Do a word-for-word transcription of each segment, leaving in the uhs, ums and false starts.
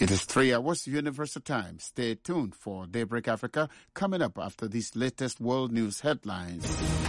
It is three hours Universal Time. Stay tuned for Daybreak Africa coming up after these latest world news headlines.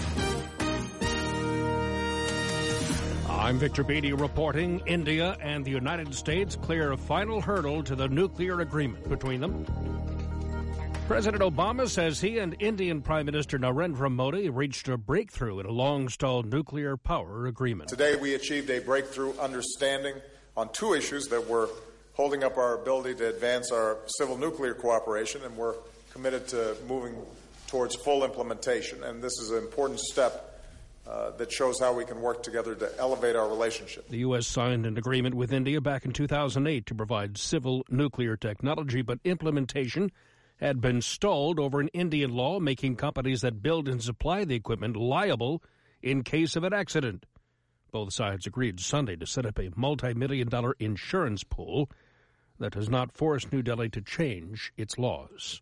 I'm Victor Beatty reporting India and the United States clear a final hurdle to the nuclear agreement between them. President Obama says he and Indian Prime Minister Narendra Modi reached a breakthrough in a long-stalled nuclear power agreement. Today we achieved a breakthrough understanding on two issues that were holding up our ability to advance our civil nuclear cooperation, and we're committed to moving towards full implementation. And this is an important step uh, that shows how we can work together to elevate our relationship. The U S signed an agreement with India back in two thousand eight to provide civil nuclear technology, but implementation had been stalled over an Indian law making companies that build and supply the equipment liable in case of an accident. Both sides agreed Sunday to set up a multi-million dollar insurance pool that does not force New Delhi to change its laws.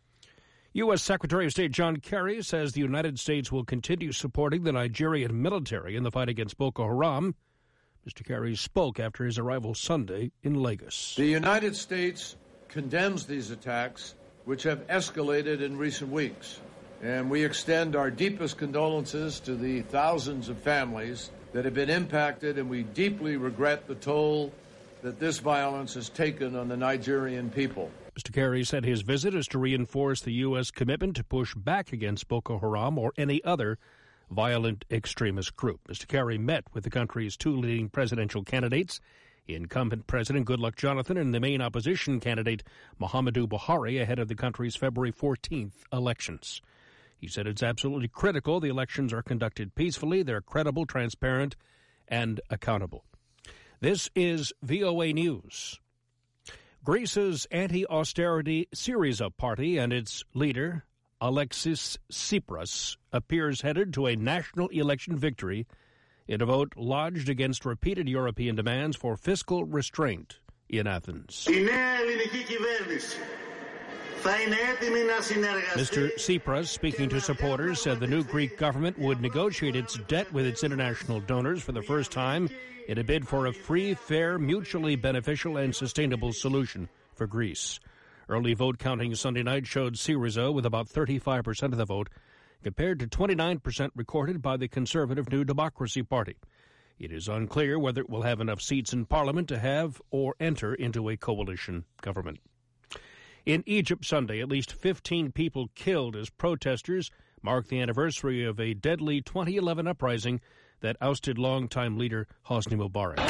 U S. Secretary of State John Kerry says the United States will continue supporting the Nigerian military in the fight against Boko Haram. Mister Kerry spoke after his arrival Sunday in Lagos. The United States condemns these attacks, which have escalated in recent weeks, and we extend our deepest condolences to the thousands of families that have been impacted, and we deeply regret the toll that this violence has taken on the Nigerian people. Mister Kerry said his visit is to reinforce the U S commitment to push back against Boko Haram or any other violent extremist group. Mister Kerry met with the country's two leading presidential candidates, incumbent President Goodluck Jonathan and the main opposition candidate Muhammadu Buhari, ahead of the country's February fourteenth elections. He said it's absolutely critical the elections are conducted peacefully, they're credible, transparent, and accountable. This is V O A News. Greece's anti-austerity Syriza party and its leader, Alexis Tsipras, appears headed to a national election victory in a vote lodged against repeated European demands for fiscal restraint in Athens. Mister Tsipras, speaking to supporters, said the new Greek government would negotiate its debt with its international donors for the first time in a bid for a free, fair, mutually beneficial and sustainable solution for Greece. Early vote counting Sunday night showed Syriza with about thirty-five percent of the vote, compared to twenty-nine percent recorded by the conservative New Democracy Party. It is unclear whether it will have enough seats in Parliament to have or enter into a coalition government. In Egypt Sunday, at least fifteen people killed as protesters mark the anniversary of a deadly twenty eleven uprising that ousted longtime leader Hosni Mubarak.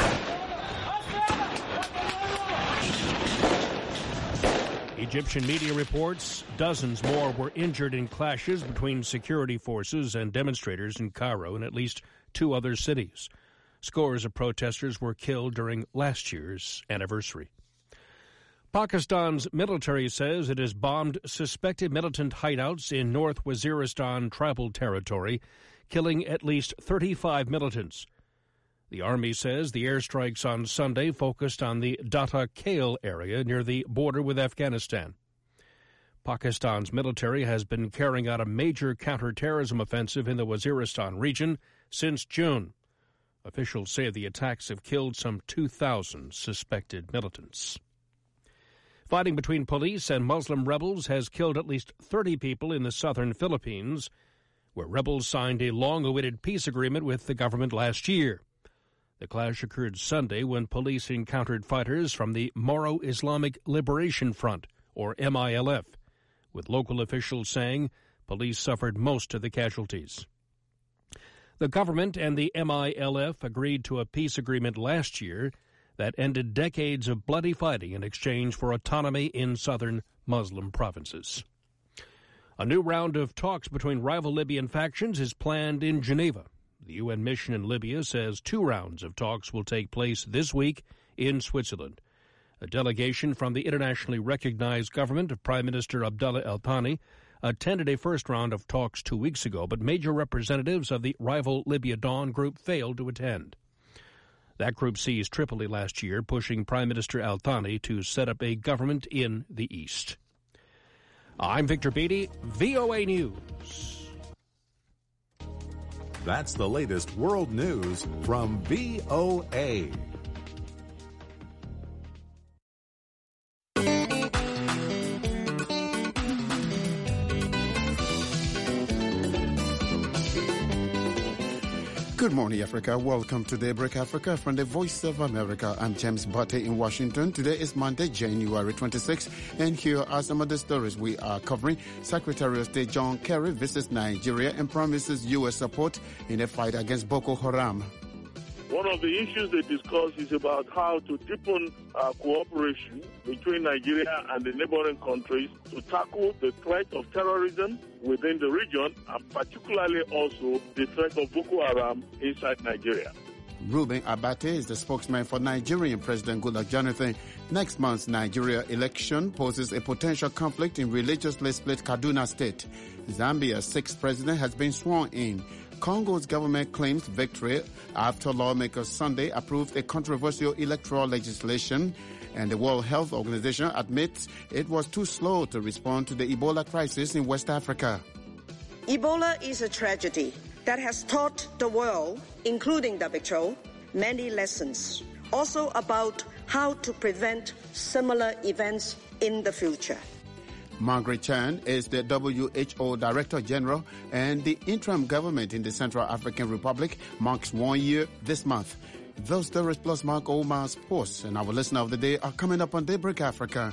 Egyptian media reports dozens more were injured in clashes between security forces and demonstrators in Cairo and at least two other cities. Scores of protesters were killed during last year's anniversary. Pakistan's military says it has bombed suspected militant hideouts in North Waziristan tribal territory, killing at least thirty-five militants. The army says the airstrikes on Sunday focused on the Datta Kale area near the border with Afghanistan. Pakistan's military has been carrying out a major counterterrorism offensive in the Waziristan region since June. Officials say the attacks have killed some two thousand suspected militants. Fighting between police and Muslim rebels has killed at least thirty people in the southern Philippines, where rebels signed a long-awaited peace agreement with the government last year. The clash occurred Sunday when police encountered fighters from the Moro Islamic Liberation Front, or M I L F, with local officials saying police suffered most of the casualties. The government and the M I L F agreed to a peace agreement last year that ended decades of bloody fighting in exchange for autonomy in southern Muslim provinces. A new round of talks between rival Libyan factions is planned in Geneva. The U N mission in Libya says two rounds of talks will take place this week in Switzerland. A delegation from the internationally recognized government of Prime Minister Abdullah El-Thani attended a first round of talks two weeks ago, but major representatives of the rival Libya Dawn group failed to attend. That group seized Tripoli last year, pushing Prime Minister Al-Thani to set up a government in the east. I'm Victor Beatty, V O A News. That's the latest world news from V O A. Good morning, Africa. Welcome to Daybreak Africa from the Voice of America. I'm James Butte in Washington. Today is Monday, January twenty-sixth, and here are some of the stories we are covering. Secretary of State John Kerry visits Nigeria and promises U S support in the fight against Boko Haram. One of the issues they discuss is about how to deepen uh, cooperation between Nigeria and the neighboring countries to tackle the threat of terrorism within the region, and particularly also the threat of Boko Haram inside Nigeria. Ruben Abate is the spokesman for Nigerian President Goodluck Jonathan. Next month's Nigeria election poses a potential conflict in religiously split Kaduna State. Zambia's sixth president has been sworn in. Congo's government claims victory after lawmakers Sunday approved a controversial electoral legislation, and the World Health Organization admits it was too slow to respond to the Ebola crisis in West Africa. Ebola is a tragedy that has taught the world, including W H O, many lessons, also about how to prevent similar events in the future. Margaret Chan is the W H O Director General, and the interim government in the Central African Republic marks one year this month. Those stories plus Mark Omar's posts and our listener of the day are coming up on Daybreak Africa.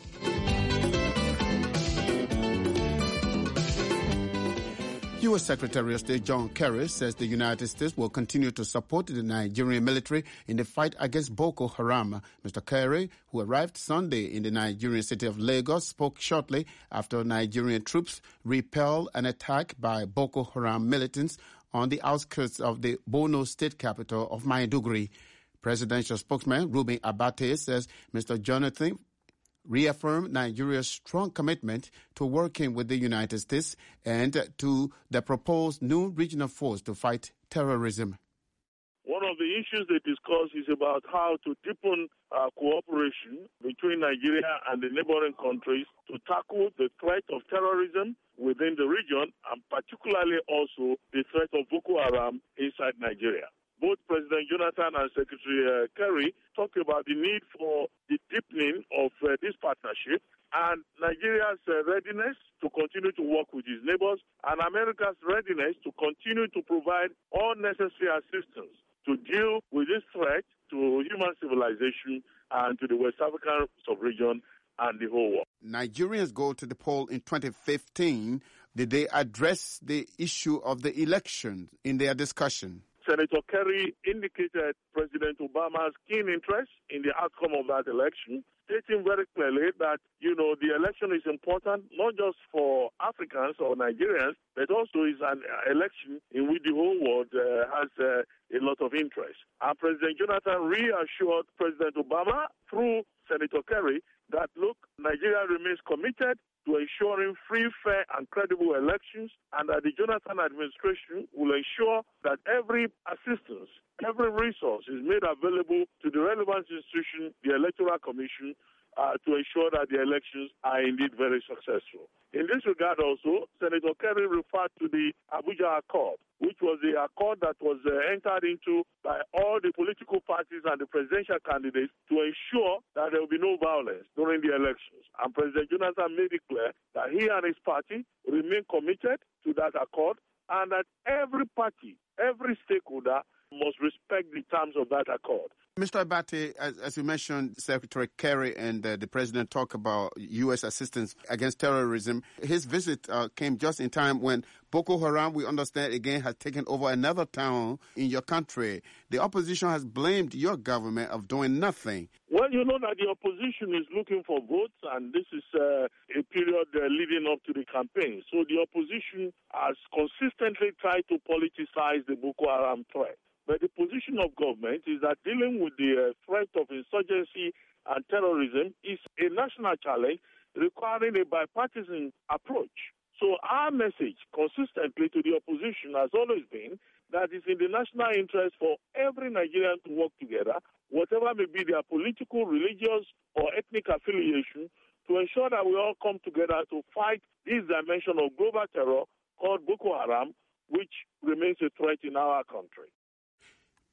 U S Secretary of State John Kerry says the United States will continue to support the Nigerian military in the fight against Boko Haram. Mister Kerry, who arrived Sunday in the Nigerian city of Lagos, spoke shortly after Nigerian troops repelled an attack by Boko Haram militants on the outskirts of the Borno state capital of Maiduguri. Presidential spokesman Ruben Abate says Mister Jonathan reaffirmed Nigeria's strong commitment to working with the United States and to the proposed new regional force to fight terrorism. One of the issues they discuss is about how to deepen uh, cooperation between Nigeria and the neighboring countries to tackle the threat of terrorism within the region, and particularly also the threat of Boko Haram inside Nigeria. Both President Jonathan and Secretary uh, Kerry talked about the need for the deepening of uh, this partnership and Nigeria's uh, readiness to continue to work with its neighbors, and America's readiness to continue to provide all necessary assistance to deal with this threat to human civilization and to the West African sub-region and the whole world. Nigerians go to the poll in twenty fifteen. Did they address the issue of the election in their discussion? Senator Kerry indicated President Obama's keen interest in the outcome of that election, stating very clearly that, you know, the election is important not just for Africans or Nigerians, but also is an election in which the whole world uh, has uh, a lot of interest. And President Jonathan reassured President Obama through Senator Kerry that, look, Nigeria remains committed to ensuring free, fair, and credible elections, and that the Jonathan administration will ensure that every assistance, every resource is made available to the relevant institution, the Electoral Commission, uh, to ensure that the elections are indeed very successful. In this regard also, Senator Kerry referred to the Abuja Accord, which was the accord that was uh, entered into by all the political parties and the presidential candidates to ensure that there will be no violence during the elections. And President Jonathan made it clear that he and his party remain committed to that accord, and that every party, every stakeholder must respect the terms of that accord. Mister Abate, as, as you mentioned, Secretary Kerry and uh, the President talk about U S assistance against terrorism. His visit uh, came just in time when Boko Haram, we understand, again, has taken over another town in your country. The opposition has blamed your government of doing nothing. Well, you know that the opposition is looking for votes, and this is uh, a period uh, leading up to the campaign. So the opposition has consistently tried to politicize the Boko Haram threat. But the position of government is that dealing with the uh, threat of insurgency and terrorism is a national challenge requiring a bipartisan approach. So our message consistently to the opposition has always been that it's in the national interest for every Nigerian to work together, whatever may be their political, religious, or ethnic affiliation, to ensure that we all come together to fight this dimension of global terror called Boko Haram, which remains a threat in our country.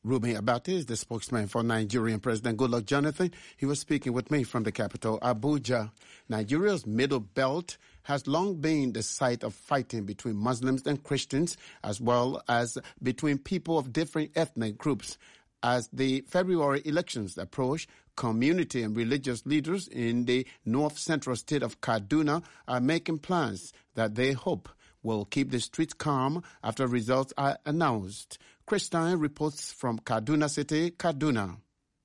Reuben Abati is the spokesman for Nigerian President Goodluck Jonathan. He was speaking with me from the capital, Abuja. Nigeria's Middle Belt has long been the site of fighting between Muslims and Christians, as well as between people of different ethnic groups. As the February elections approach, community and religious leaders in the north-central state of Kaduna are making plans that they hope will keep the streets calm after results are announced. Christine reports from Kaduna City, Kaduna.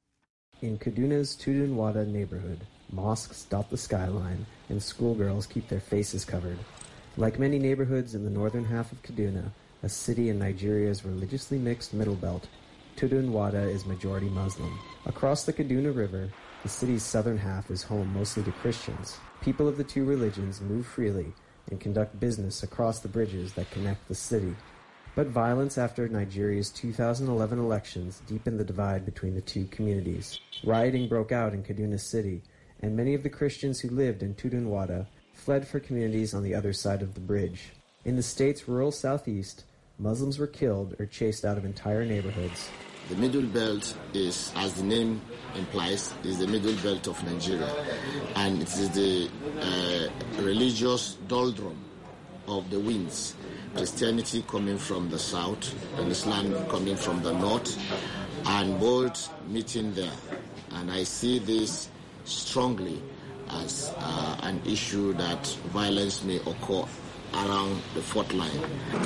In Kaduna's Tudunwada neighborhood, mosques dot the skyline and schoolgirls keep their faces covered. Like many neighborhoods in the northern half of Kaduna, a city in Nigeria's religiously mixed middle belt, Tudunwada is majority Muslim. Across the Kaduna River, the city's southern half is home mostly to Christians. People of the two religions move freely and conduct business across the bridges that connect the city. But violence after Nigeria's two thousand eleven elections deepened the divide between the two communities. Rioting broke out in Kaduna City, and many of the Christians who lived in Tudunwada fled for communities on the other side of the bridge. In the state's rural southeast, Muslims were killed or chased out of entire neighborhoods. The Middle Belt is, as the name implies, is the Middle Belt of Nigeria, and it is the uh, religious doldrum of the winds. Christianity coming from the south and Islam coming from the north, and both meeting there. And I see this strongly as uh, an issue that violence may occur around the fault line.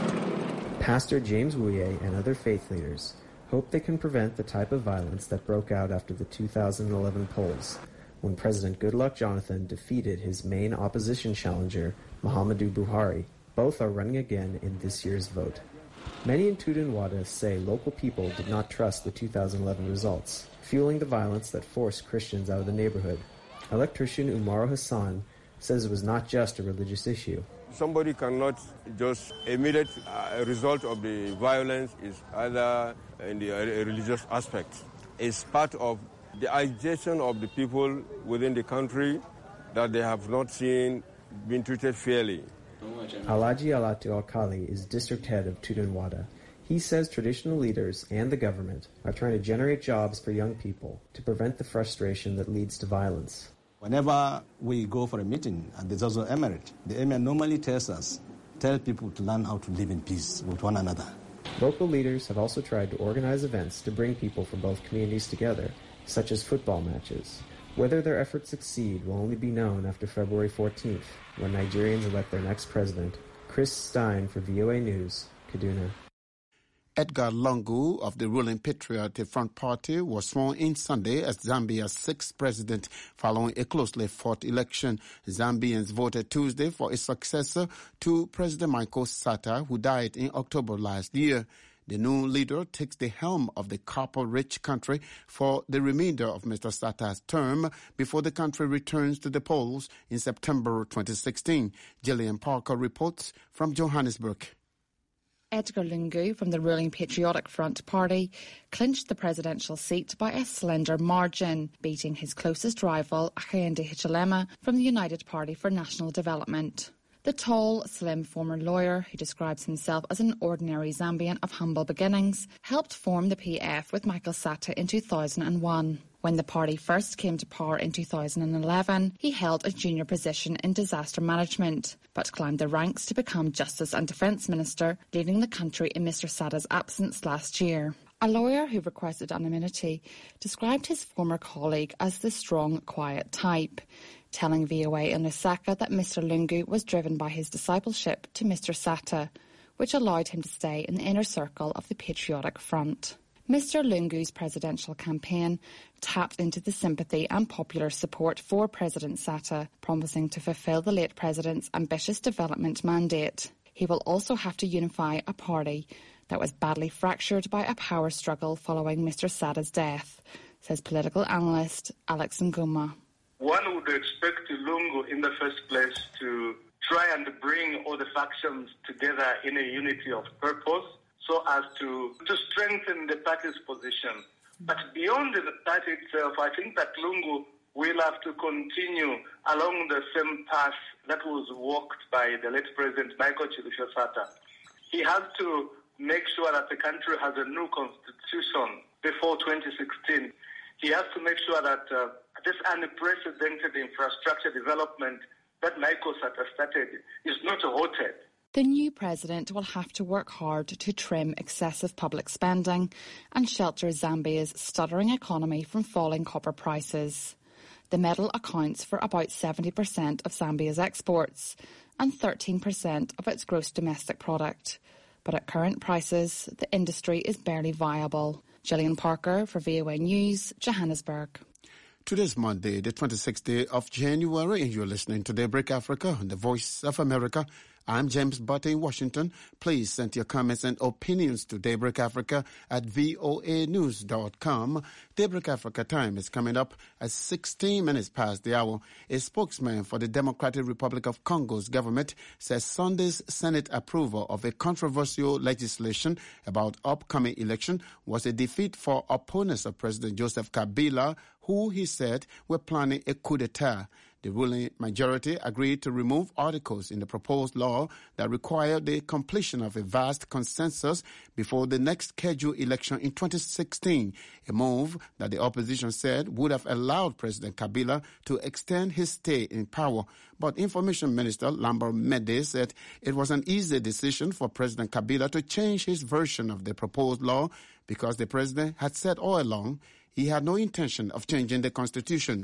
Pastor James Wuye and other faith leaders hope they can prevent the type of violence that broke out after the two thousand eleven polls, when President Goodluck Jonathan defeated his main opposition challenger, Muhammadu Buhari. Both are running again in this year's vote. Many in Tudunwada say local people did not trust the two thousand eleven results, fueling the violence that forced Christians out of the neighborhood. Electrician Umaru Hassan says it was not just a religious issue. Somebody cannot just immediate uh, result of the violence is either in the uh, religious aspect. It's part of the agitation of the people within the country that they have not seen being treated fairly. Alhaji Alatu Alkali is district head of Tudunwada. He says traditional leaders and the government are trying to generate jobs for young people to prevent the frustration that leads to violence. Whenever we go for a meeting, and there's also emirate, the emir normally tells us, tell people to learn how to live in peace with one another. Local leaders have also tried to organize events to bring people from both communities together, such as football matches. Whether their efforts succeed will only be known after February fourteenth, when Nigerians elect their next president. Chris Stein for V O A News, Kaduna. Edgar Lungu of the ruling Patriotic Front Party was sworn in Sunday as Zambia's sixth president following a closely fought election. Zambians voted Tuesday for a successor to President Michael Sata, who died in October last year. The new leader takes the helm of the copper-rich country for the remainder of Mister Sata's term before the country returns to the polls in September twenty sixteen. Gillian Parker reports from Johannesburg. Edgar Lungu from the ruling Patriotic Front Party clinched the presidential seat by a slender margin, beating his closest rival, Hakainde Hichilema, from the United Party for National Development. The tall, slim former lawyer, who describes himself as an ordinary Zambian of humble beginnings, helped form the P F with Michael Sata in two thousand one. When the party first came to power in two thousand eleven, he held a junior position in disaster management, but climbed the ranks to become Justice and Defence Minister, leading the country in Mister Sata's absence last year. A lawyer who requested anonymity described his former colleague as the strong, quiet type, telling V O A in Lusaka that Mister Lungu was driven by his discipleship to Mister Sata, which allowed him to stay in the inner circle of the Patriotic Front. Mister Lungu's presidential campaign tapped into the sympathy and popular support for President Sata, promising to fulfil the late president's ambitious development mandate. He will also have to unify a party that was badly fractured by a power struggle following Mister Sata's death, says political analyst Alex Nguma. One would expect Lungu in the first place to try and bring all the factions together in a unity of purpose so as to, to strengthen the party's position. But beyond the party itself, I think that Lungu will have to continue along the same path that was walked by the late President Michael Chilusha Sata. He has to make sure that the country has a new constitution before twenty sixteen. He has to make sure that uh, this unprecedented infrastructure development that MICOSAT has started is not halted. The new president will have to work hard to trim excessive public spending and shelter Zambia's stuttering economy from falling copper prices. The metal accounts for about seventy percent of Zambia's exports and thirteen percent of its gross domestic product. But at current prices, the industry is barely viable. Gillian Parker for V O A News, Johannesburg. Today's Monday, the twenty-sixth day of January, and you're listening to Daybreak Africa on the Voice of America. I'm James Butte in Washington. Please send your comments and opinions to Daybreak Africa at voa news dot com. Daybreak Africa time is coming up at sixteen minutes past the hour. A spokesman for the Democratic Republic of Congo's government says Sunday's Senate approval of a controversial legislation about upcoming election was a defeat for opponents of President Joseph Kabila, who he said were planning a coup d'etat. The ruling majority agreed to remove articles in the proposed law that require the completion of a vast consensus before the next scheduled election in twenty sixteen, a move that the opposition said would have allowed President Kabila to extend his stay in power. But Information Minister Lambert Mende said it was an easy decision for President Kabila to change his version of the proposed law because the president had said all along he had no intention of changing the constitution.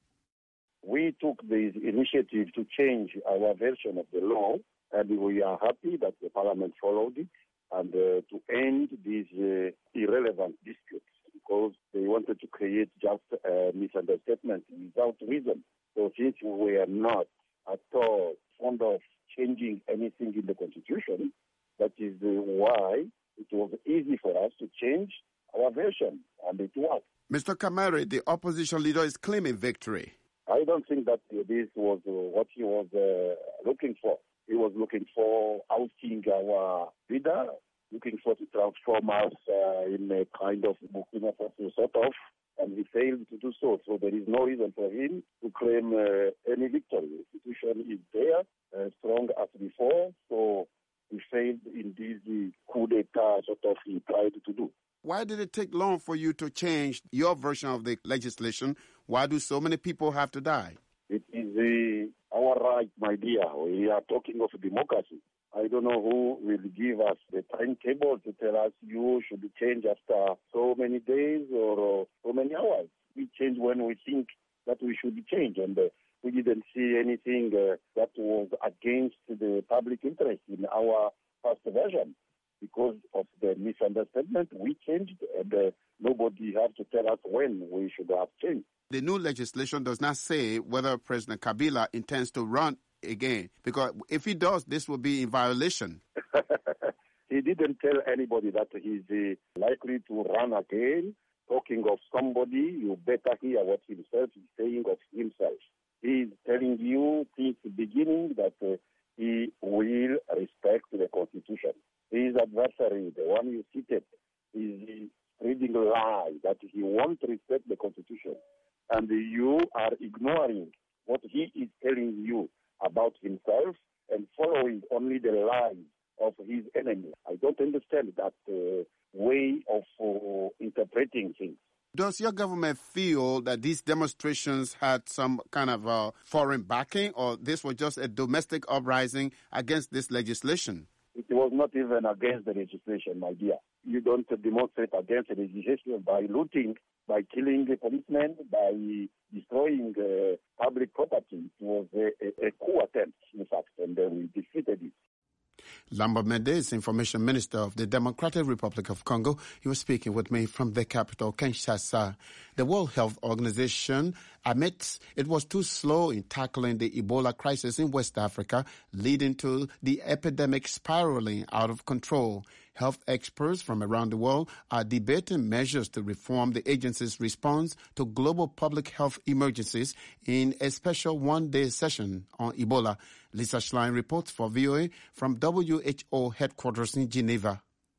We took the initiative to change our version of the law, and we are happy that the Parliament followed it, and uh, to end these uh, irrelevant disputes, because they wanted to create just a misunderstanding without reason. So since we are not at all fond of changing anything in the Constitution, that is uh, why it was easy for us to change our version, and it worked. Mister Kamere, the opposition leader is claiming victory. I don't think that this was uh, what he was uh, looking for. He was looking for ousting our leader, looking for to transform us uh, in a kind of Burkina Faso sort of, and he failed to do so. So there is no reason for him to claim uh, any victory. The institution is there, uh, strong as before, so he failed in this uh, coup d'etat sort of he tried to do. Why did it take long for you to change your version of the legislation? Why do so many people have to die? It is uh, our right, my dear. We are talking of democracy. I don't know who will give us the timetable to tell us you should change after so many days or uh, so many hours. We change when we think that we should change, and uh, we didn't see anything uh, that was against the public interest in our first version. Because of the misunderstanding, we changed, and uh, nobody has to tell us when we should have changed. The new legislation does not say whether President Kabila intends to run again, because if he does, this will be in violation. He didn't tell anybody that he's uh, likely to run again. Talking of somebody, you better hear what himself is saying of himself. He is telling you since the beginning that uh, he will respect the Constitution. His adversary, the one you cited, is spreading a lie that he won't respect the Constitution. And you are ignoring what he is telling you about himself and following only the lies of his enemy. I don't understand that uh, way of uh, interpreting things. Does your government feel that these demonstrations had some kind of uh, foreign backing, or this was just a domestic uprising against this legislation? It was not even against the legislation, my dear. You don't demonstrate against the legislation by looting, by killing the policemen, by destroying uh, public property. It was a, a, a coup attempt, in fact, and then we defeated it. Lambert Mende is Information Minister of the Democratic Republic of Congo. He was speaking with me from the capital, Kinshasa. The World Health Organization admits it was too slow in tackling the Ebola crisis in West Africa, leading to the epidemic spiraling out of control. Health experts from around the world are debating measures to reform the agency's response to global public health emergencies in a special one-day session on Ebola. Lisa Schlein reports for V O A from W H O headquarters in Geneva.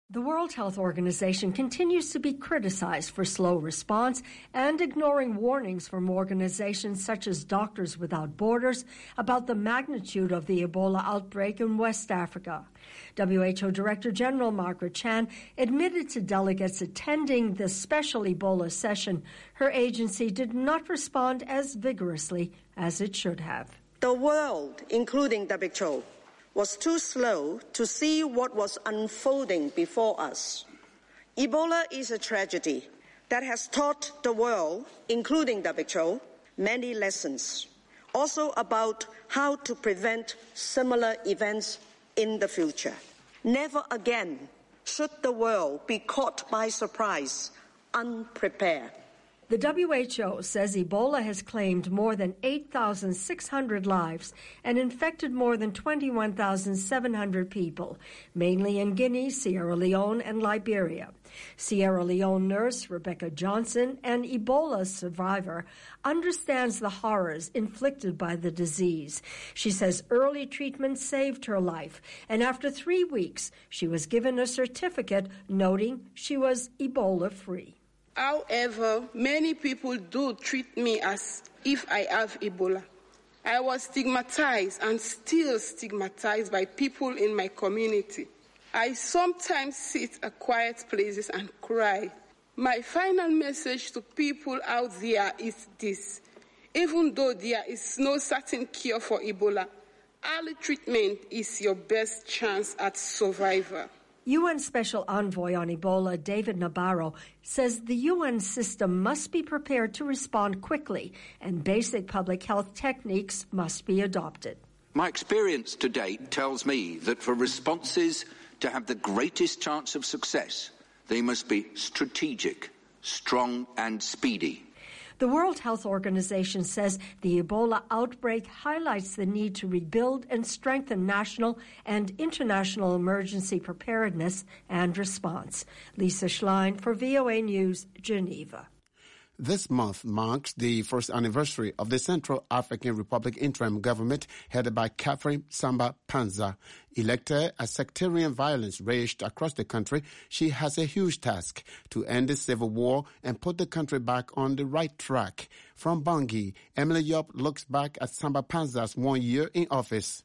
The World Health Organization continues to be criticized for slow response and ignoring warnings from organizations such as Doctors Without Borders about the magnitude of the Ebola outbreak in West Africa. W H O Director General Margaret Chan admitted to delegates attending the special Ebola session her agency did not respond as vigorously as it should have. The world, including W H O, was too slow to see what was unfolding before us. Ebola is a tragedy that has taught the world, including W H O, many lessons, also about how to prevent similar events in the future. Never again should the world be caught by surprise, unprepared. The W H O says Ebola has claimed more than eight thousand six hundred lives and infected more than twenty-one thousand seven hundred people, mainly in Guinea, Sierra Leone, and Liberia. Sierra Leone nurse Rebecca Johnson, an Ebola survivor, understands the horrors inflicted by the disease. She says early treatment saved her life, and after three weeks, she was given a certificate noting she was Ebola-free. However, many people do treat me as if I have Ebola. I was stigmatized and still stigmatized by people in my community. I sometimes sit at quiet places and cry. My final message to people out there is this. Even though there is no certain cure for Ebola, early treatment is your best chance at survival. U N Special Envoy on Ebola, David Nabarro, says the U N system must be prepared to respond quickly and basic public health techniques must be adopted. My experience to date tells me that for responses to have the greatest chance of success, they must be strategic, strong and speedy. The World Health Organization says the Ebola outbreak highlights the need to rebuild and strengthen national and international emergency preparedness and response. Lisa Schlein for V O A News, Geneva. This month marks the first anniversary of the Central African Republic interim government headed by Catherine Samba-Panza. Elected as sectarian violence raged across the country, she has a huge task to end the civil war and put the country back on the right track. From Bangui, Emily Yop looks back at Samba-Panza's one year in office.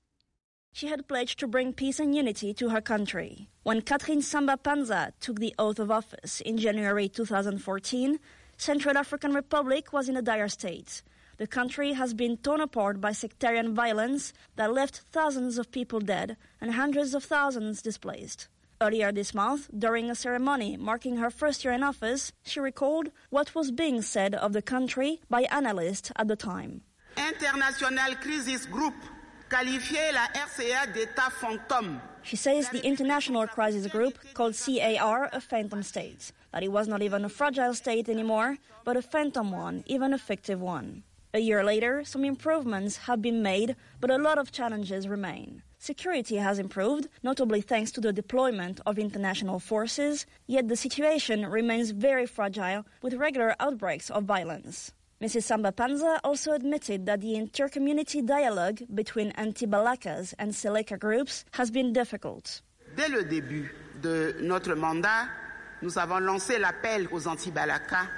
She had pledged to bring peace and unity to her country. When Catherine Samba-Panza took the oath of office in January two thousand fourteen, Central African Republic was in a dire state. The country has been torn apart by sectarian violence that left thousands of people dead and hundreds of thousands displaced. Earlier this month, during a ceremony marking her first year in office, she recalled what was being said of the country by analysts at the time. International Crisis Group qualifiait la R C A d'État fantôme. She says the International Crisis Group called C A R a phantom state, that it was not even a fragile state anymore, but a phantom one, even a fictive one. A year later, some improvements have been made, but a lot of challenges remain. Security has improved, notably thanks to the deployment of international forces, yet the situation remains very fragile with regular outbreaks of violence. Missus Samba-Panza also admitted that the inter-community dialogue between anti-Balakas and Seleka groups has been difficult. Dès le début de notre mandat, nous avons lancé l'appel aux anti-Balaka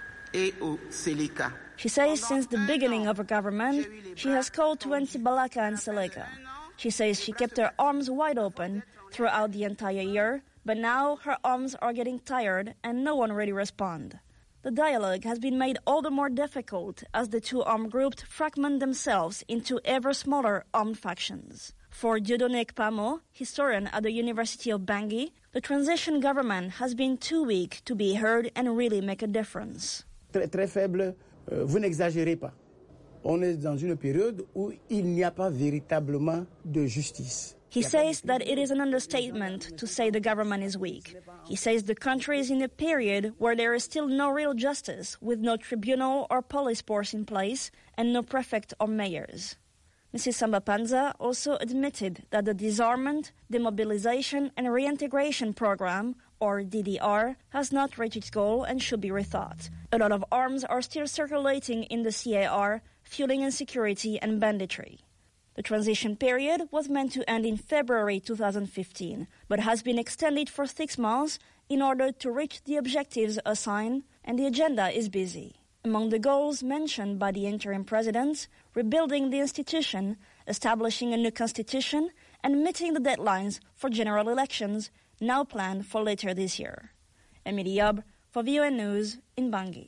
et aux Seleka. She says since the beginning of her government, she has called to anti-Balaka and Seleka. She says she kept her arms wide open throughout the entire year, but now her arms are getting tired and no one really responds. The dialogue has been made all the more difficult as the two armed groups fragment themselves into ever smaller armed factions. For Dieudonné Kpamo, historian at the University of Bangui, the transition government has been too weak to be heard and really make a difference. Très, très faible, euh, vous n'exagérez pas. On est dans une période où il n'y a pas véritablement de justice. He says that it is an understatement to say the government is weak. He says the country is in a period where there is still no real justice, with no tribunal or police force in place and no prefect or mayors. Missus Samba-Panza also admitted that the Disarmament, Demobilization and Reintegration Program, or D D R, has not reached its goal and should be rethought. A lot of arms are still circulating in the C A R, fueling insecurity and banditry. The transition period was meant to end in February two thousand fifteen, but has been extended for six months in order to reach the objectives assigned, and the agenda is busy. Among the goals mentioned by the interim president, rebuilding the institution, establishing a new constitution, and meeting the deadlines for general elections, now planned for later this year. Emily Yob for V O N News in Bangui.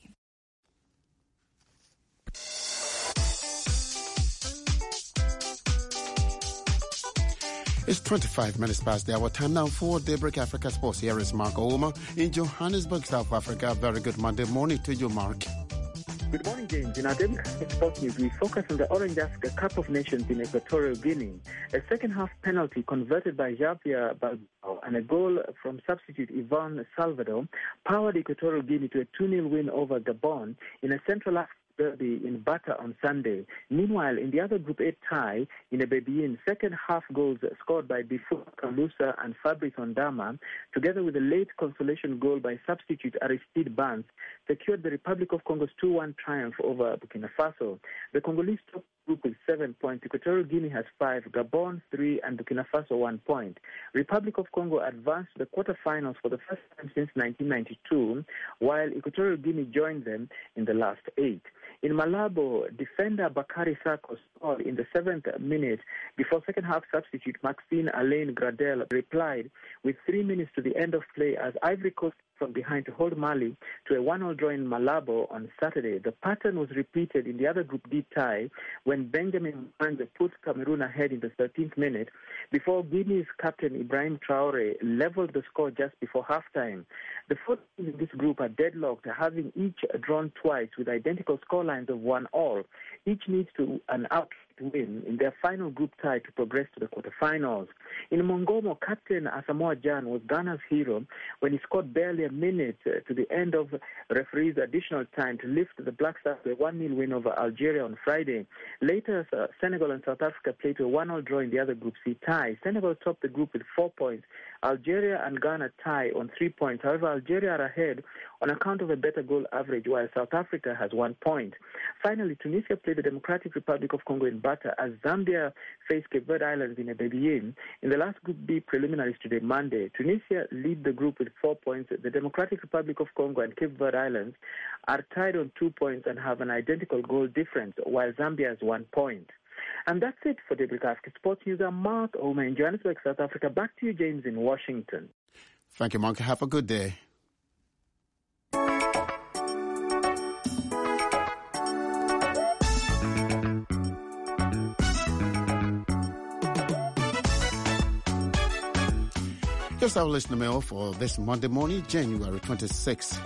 It's twenty-five minutes past the hour. Time now for Daybreak Africa Sports. Here is Mark Ouma in Johannesburg, South Africa. Very good Monday morning to you, Mark. Good morning, James. In our Daybreak Africa Sports News, we focus on the Orange Africa Cup of Nations in Equatorial Guinea. A second-half penalty converted by Javier Balbao and a goal from substitute Ivan Salvador powered Equatorial Guinea to a two nil win over Gabon in a Central African derby in Bata on Sunday. Meanwhile, in the other Group A tie in a Bebein, second-half goals scored by Bifu Kalusa and Fabrice Ondama, together with a late consolation goal by substitute Aristide Bans, secured the Republic of Congo's two one triumph over Burkina Faso. The Congolese top group with seven points. Equatorial Guinea has five, Gabon three, and Burkina Faso one point. Republic of Congo advanced to the quarterfinals for the first time since nineteen ninety-two, while Equatorial Guinea joined them in the last eight. In Malabo, defender Bakary Sako scored in the seventh minute before second-half substitute Maxine Alain Gradel replied with three minutes to the end of play as Ivory Coast from behind to hold Mali to a one nil draw in Malabo on Saturday. The pattern was repeated in the other Group D tie when Benjamin Mwanza put Cameroon ahead in the thirteenth minute before Guinea's captain Ibrahim Traore leveled the score just before halftime. The four teams in this group are deadlocked, having each drawn twice with identical scorelines of one all. Each needs to an out win in their final group tie to progress to the quarterfinals. In Mongomo, Captain Asamoah Gyan was Ghana's hero when he scored barely a minute to the end of referee's additional time to lift the Black Stars to a one nil win over Algeria on Friday. Later, uh, Senegal and South Africa played to a one nil draw in the other Group C tie. Senegal topped the group with four points. Algeria and Ghana tie on three points. However, Algeria are ahead on account of a better goal average, while South Africa has one point. Finally, Tunisia played the Democratic Republic of Congo in Bata as Zambia faced Cape Verde Islands in a Bebein. In the last Group B preliminaries today, Monday, Tunisia lead the group with four points. The Democratic Republic of Congo and Cape Verde Islands are tied on two points and have an identical goal difference, while Zambia has one point. And that's it for Daybreak Africa Sports News. I'm Mark Ouma in Johannesburg, South Africa. Back to you, James, in Washington. Thank you, Mark. Have a good day. Here's our listener mail for this Monday morning, January twenty-sixth.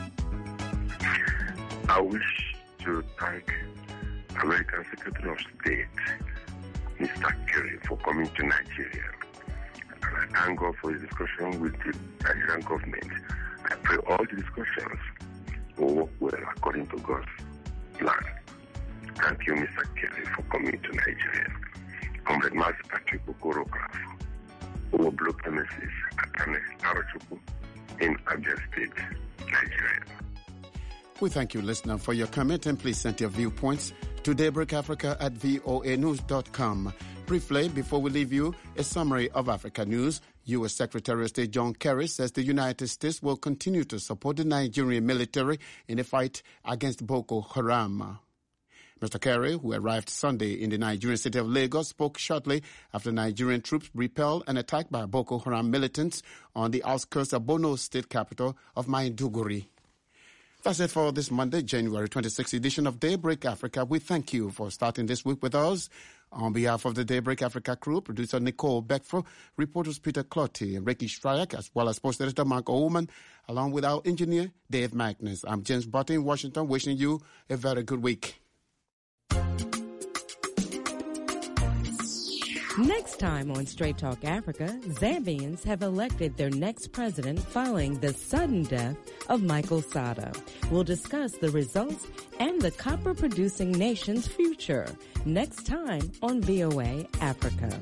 I wish to thank American Secretary of State, Mister Kerry, for coming to Nigeria. And I thank God for his discussion with the Nigerian government. I pray all the discussions will work well according to God's plan. Thank you, Mister Kerry, for coming to Nigeria. Comrade Master Patrick Okoro Krafo, Owo premises Akane Arochukwu in Abia State, Nigeria. We thank you, listener, for your comment, and please send your viewpoints to Daybreak Africa at voa news dot com. Briefly, before we leave you, a summary of Africa news. U S Secretary of State John Kerry says the United States will continue to support the Nigerian military in the fight against Boko Haram. Mister Kerry, who arrived Sunday in the Nigerian city of Lagos, spoke shortly after Nigerian troops repelled an attack by Boko Haram militants on the outskirts of Borno state capital of Maiduguri. That's it for this Monday, January twenty-sixth edition of Daybreak Africa. We thank you for starting this week with us. On behalf of the Daybreak Africa crew, producer Nicole Beckford, reporters Peter Clotty and Ricky Stryak, as well as post editor Mark Oman, along with our engineer Dave Magnus. I'm James Button in Washington, wishing you a very good week. Next time on Straight Talk Africa, Zambians have elected their next president following the sudden death of Michael Sata. We'll discuss the results and the copper-producing nation's future. Next time on V O A Africa.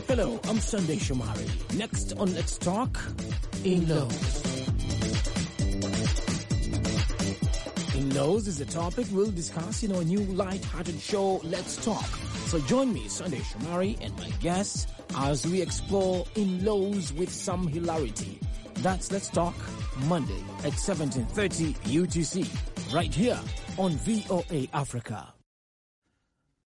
Hello, I'm Sunday Shomari. Next on Let's Talk, In Laws. In Laws is a topic we'll discuss in our new light-hearted show, Let's Talk. So join me, Sunday Shomari, and my guests as we explore In Laws with some hilarity. That's Let's Talk, Monday at seventeen thirty U T C, right here on V O A Africa.